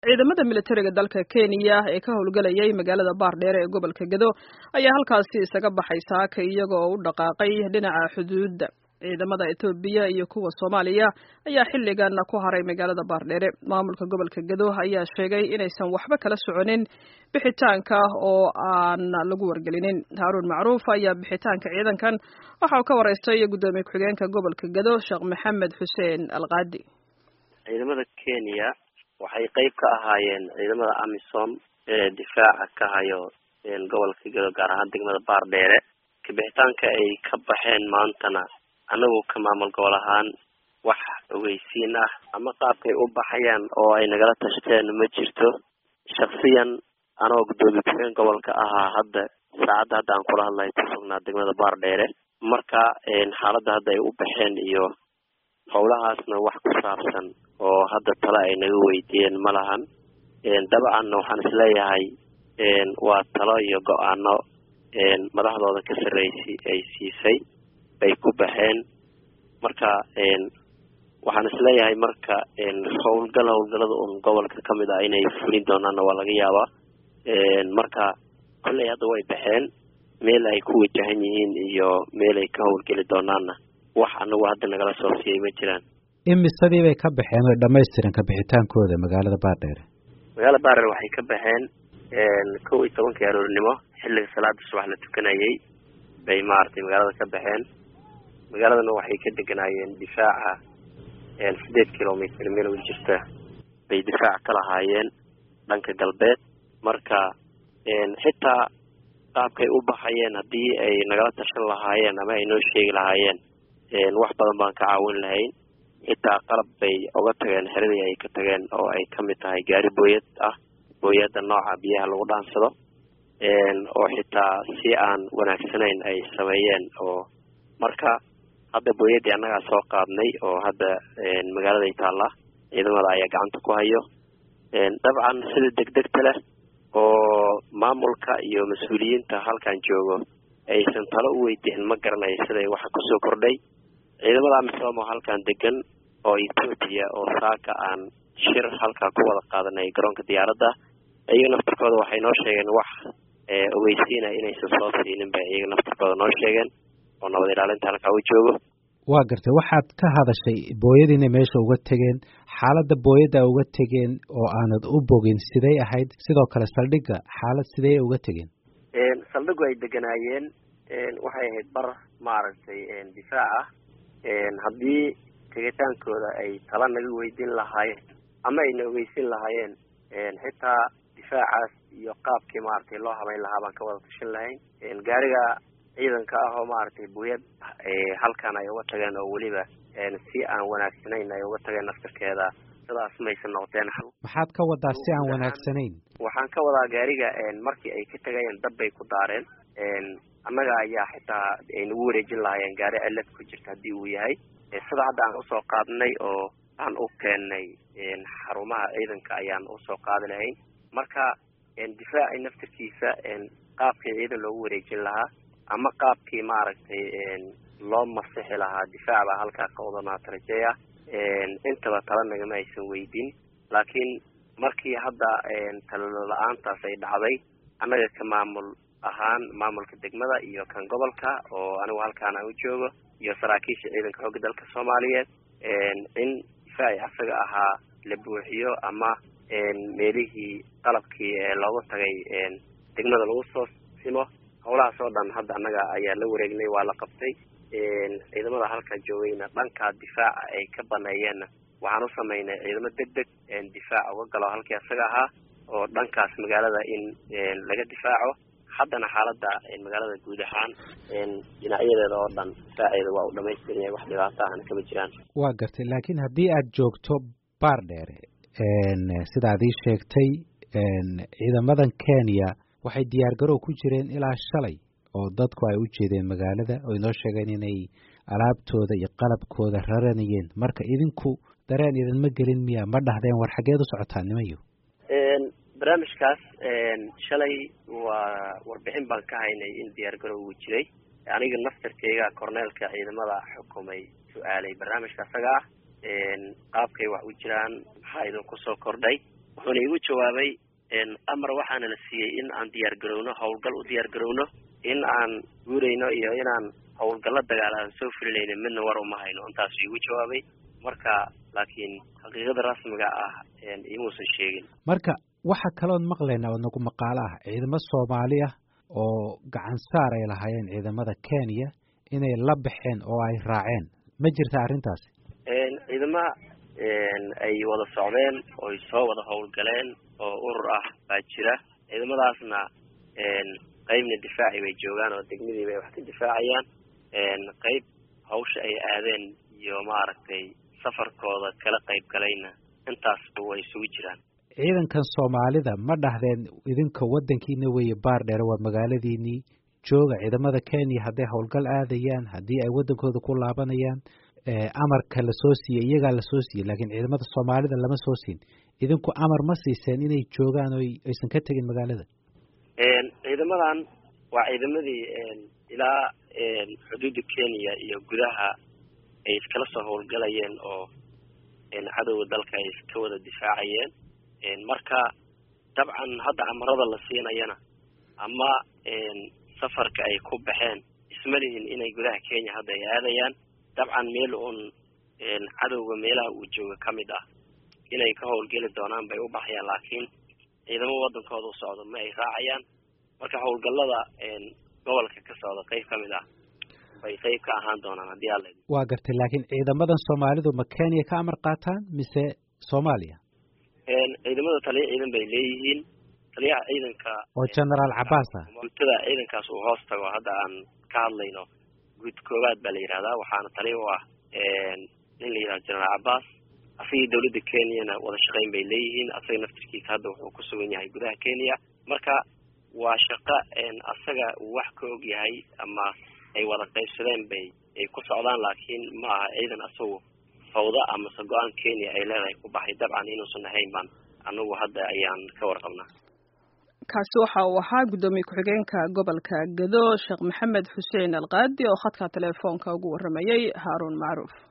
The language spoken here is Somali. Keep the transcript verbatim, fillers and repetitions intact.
ciidamada militariga dalka Kenya ee ka howlgalayay magaalada Baardheere ee gobolka Gedo ayaa halkaasi isaga baxay saaka iyagoo u dhaqaaqay dhinaca xuduudda. ciidamada Itoobiya iyo kuwa Soomaaliya ayaa xilligan ku haray magaalada Baardheere. Maamulka gobolka Gedo ayaa sheegay inaysan waxba kala soconin bixitaanka oo aan lagu wargelinin. Haroun Macruuf ayaa bixitaanka ciidankan waxa uu ka wareystay gudoomiye ku-xigeenka gobolka Gedo Sheekh Maxamed Xuseen Alqaadi. ciidamada Kenya waxay qayb ka ahaayeen ciidamada AMISOM ee difaaca ka hayo gobolka Gedo gaar ahaan degmada Baardheere. Kabixitaanka ay ka baxeen maantana anagu ka maamul gobol ahaan wax ogeysiin ah ama qaabkay u baxayaan oo ay nagala tashteen ma jirto. Shakhsiyan anoo gudoomiye ku-xigeenka gobolka ahaa hadda saacada hadda aan kula hadlayo ku sugnaa degmada Baardheere. Marka xaaladda hadda ay u baxeen iyo howlahaasna wax ku saabsan oo hadda tala ay naga weydiiyeen ma lahan. dabcan waxaan isleeyahay waa talo iyo go'aano madaxdooda ka sarreysay ay siisay bay ku baxeen. marka waxaan isleeyahay marka howlgal howlgalada un gobolka ka mid ah inay fulin doonaanna waa laga yaabaa. marka kolley hadda way baxeen meel ay ku wajahan yihiin iyo meel ay ka howlgeli doonaanna wax anagu hadda nagala soo siiyay ma jiraan. imisadii bay ka baxeen oo dhammaystiran ka bixitaankooda magaalada Baardheere? magaalada Baardheere waxay ka baxeen kow iyo tobankii aroornimo xilliga salaada subax la tukanayay bay maartay magaalada ka baxeen. magaaladana waxay ka deganaayeen difaaca sideed kilomitir meel u jirta bay difaac ka lahaayeen dhanka galbeed. marka xitaa qaabkay u baxayeen haddii ay nagala tashan lahaayeen ama ay noo sheegi lahaayeen wax badan baan ka caawin lahayn. xitaa qalab bay uga tageen xeradii ay ka tageen oo ay ka mid tahay gaari booyad ah booyada nooca biyaha lagu dhaansado oo xitaa si aan wanaagsanayn ay sameeyeen. oo marka hadda booyadii annagaa soo qaadnay oo hadda magaalada ay taalla ciidamada ayaa gacanta ku hayo. dabcan sida degdegta leh oo maamulka iyo mas-uuliyiinta halkan joogo aysan talo u weydiin ma garanayo siday waxa kusoo kordhay. ciidamada AMISOM oo halkan degan oo Itoobiya oo saaka aan shir halkaa ku wada qaadanay garoonka diyaaradda iyaga naftirkooda waxay noo sheegeen wax ogeysiina inaysan soo siinin bay iyaga naftirkooda noo sheegeen oo nabad ilaalinta halkaa u joogo. waa gartay waxaad ka hadashay booyadiina meesha uga tegeen. xaaladda booyada uga tegeen oo aanad u bogin siday ahayd? sidoo kale saldhigga xaalad sidee uga tegeen? saldhiggu ay deganaayeen waxay ahayd bar maaragtay difaac ah. haddii tegitaankooda ay tala naga weydiin lahaayeen ama ayna ogeysin lahaayeen xitaa difaacaas iyo qaabkii maaragtay loo habeyn lahaa baan ka wada tashan lahayn. gaariga ciidanka ah oo maaragtay booyad halkan ay uga tageen oo weliba si aan wanaagsanayn ay uga tageen naftirkeeda sidaas maysan noqdeen. maxaad ka wadaa si aan wanaagsanayn? waxaan ka wadaa gaariga markii ay ka tagayeen dab bay ku daareen. annaga ayaa xitaa ay nagu wareejin lahaayeen gaari cilad ku jirta haddii uu yahay sida hadda aan usoo qaadnay oo aan u keennay xarumaha ciidanka ayaan usoo qaadi lahayn. marka difaaci naftirkiisa qaabkii ciidan loogu wareejin lahaa ama qaabkii maaragtay loo masixi lahaa difaac baa halkaa ka wadanaata rajeeya. intaba tala nagama aysan weydin laakiin markii hadda talo la-aantaas ay dhacday annaga ka maamul ahaan maamulka degmada iyo kan gobolka oo anigu halkaan aan u joogo iyo saraakiisha ciidanka xoogga dalka Soomaaliyeed in difaaci asaga ahaa la buuxiyo ama meelihii qalabkii looga tagay degmada lagu soo simo. howlahaas oo dhan hadda annaga ayaa la wareegnay waa la qabtay. ciidamada halka joogayna dhanka difaaca ay ka baneeyeenna waxaan u sameynay ciidamo degdeg difaac uga galo halkii asaga ahaa oo dhankaas magaalada in laga difaaco. haddana xaaladda magaalada guud ahaan dhinacyadeeda oo dhan difaaceeda waa u dhamaystiran yahay wax dhibaato ahna kama jiraan. waa gartay laakiin haddii aad joogto Baardheere sidaad ii sheegtay ciidamadan Kenya waxay diyaargarow ku jireen ilaa shalay oo dadku ay u jeedeen magaalada oo inoo sheegeen inay alaabtooda iyo qalabkooda raranayeen. marka idinku dareen idinma gelin miya? ma dhahdeen war xageed u socotaan nimayo? barnaamijkaas shalay waa warbixin baan ka haynay in diyaargarow uu jiray. aniga naftarkeyga korneelka ciidamada xukumay su-aalay barnaamijka asaga ah qaabkay wax u jiraan maxaa idinku soo kordhay wuxuuna igu jawaabay amar waxaana la siiyey in aan diyaar garowno howlgal u diyaar garowno in aan guurayno iyo inaan howlgalla dagaal aan soo fulinayno midna war uma hayno intaasuu igu jawaabay marka laakiin xaqiiqada rasmiga ah imuusan sheegin. marka waxa kaloon maqlaynaa oo nagu maqaalo ah ciidamo Soomaali ah oo gacan saar ay lahaayeen ciidamada Kenya inay la baxeen oo ay raaceen ma jirta arrintaasi? ciidama ay wada socdeen oo ay soo wada howlgaleen oo urur ah baa jira ciidamadaasna qaybna difaaci bay joogaan oo degmadii bay wax ka difaacayaan qayb hawsha ay aadeen iyo maaragtay safarkooda kala qayb galayna intaas way isugu jiraan. ciidankan Soomaalida ma dhahdeen idinka wadankiina weeye Baardheere waa magaaladiinii jooga ciidamada Kenya hadday howlgal aadayaan haddii ay wadankooda ku laabanayaan amarka la soo siiyay iyaga la soo siiyay laakiin ciidamada Soomaalida lama soo siin idinku amar ma siiseen inay joogaan oo aysan ka tagin magaalada? een ciidamadan waa ciidamadii ilaa xuduudda Kenya iyo gudaha ay iskala soo howlgalayeen oo cadowga dalka ay iska wada difaacayeen marka dabcan hadda amarada la siinayana ama safarka ay ku baxeen ismalihin inay gudaha Kenya hadda ay aadayaan dabcan meel uun cadowga meelaha uu jooga kamid ah inay ka howlgeli doonaan bay u baxayaan laakiin ciidamo wadankooda u socdo ma ay raacayaan marka howlgallada gobolka ka socda qayb kamid ah bay qayb ka ahaan doonaan haddii alla waa gartay laakiin ciidamadan Soomaalidu ma Kenya ka amar qaataan mise Soomaaliya? ciidamada taliya ciidan bay leeyihiin taliyaha ciidanka oo General Abbas ah guutada ciidankaas uu hoos tago hadda aan ka hadlayno guud koowaad baa la yiraahdaa waxaana taliya u ah nin la yiraahdo General Abbas afii dawladda Kenya wada shaqeyn bay leeyihiin asaga naftirkiisa hadda wuxuu ku sugan yahay gudaha Kenya marka waa shaqo asaga wax ka og yahay ama ay wada qaybsadeen bay ay ku socdaan laakiin ma aha ciidan asagu fawda ama go'aan Kenya ay leedahay ku baxay dabcan inuusan ahayn baan anagu hadda ayaan ka warqabnaa. kaasi waxa uu ahaa gudoomiye ku-xigeenka gobolka Gado Sheekh Maxamed Xuseen Alqaadi oo khadka telefoonka ugu waramayay Haarun Macruuf.